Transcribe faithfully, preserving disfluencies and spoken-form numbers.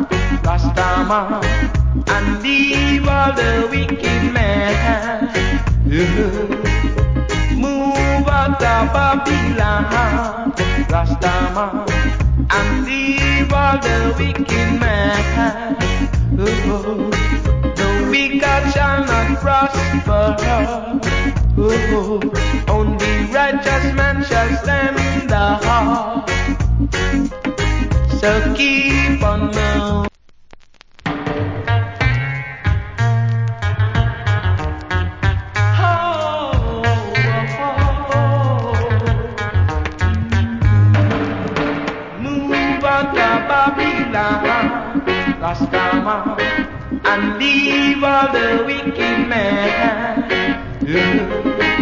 Rastaman, and leave all the wicked men. Move out of Babylon, Rastaman, and leave all the wicked men. The wicked shall not prosper. Only righteous man shall stand up. So keep on moving. Rastaman, and leave all the wicked men.